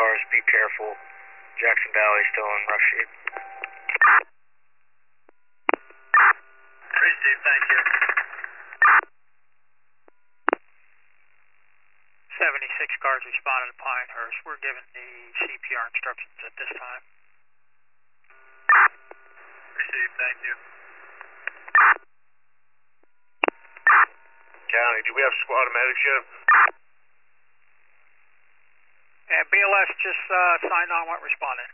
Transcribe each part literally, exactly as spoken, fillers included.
cars, be careful. Jackson Valley still in rough shape. Appreciate it, thank you. seventy-six cars responded to Pinehurst. We're giving the C P R instructions at this time. Received, thank you. County, do we have squad medics yet? And B L S just uh, signed on what responded.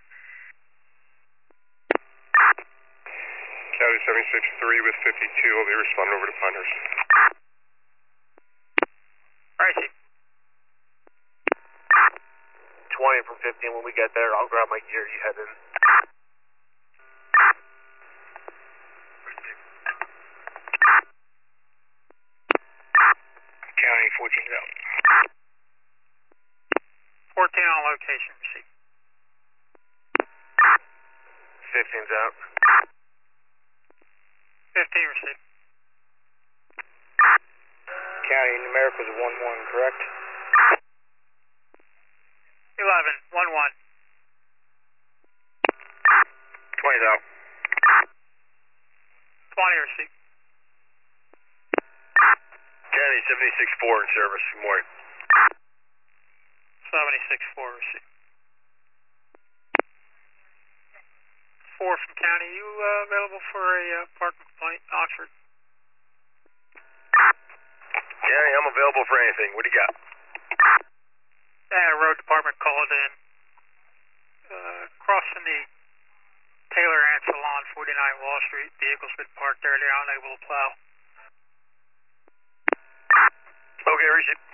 County seventy-six three with fifty-two will be responding over to Pinehurst. Where is he? twenty from fifteen when we get there. I'll grab my gear, you head in. County fourteen's out. fourteen on location, received. fifteen's out. fifteen received. County numeric was a one one, correct? eleven, one one. twenty's out. twenty received. County seventy-six four in service. Good morning. seventy-six four received. four from County, you uh, available for a uh, parking complaint in Oxford? County, I'm available for anything. What do you got? Yeah, road department called in. Uh, crossing the Taylor Ant Salon, forty-nine Wall Street. Vehicle's been parked there. They're unable to plow. Okay, receive.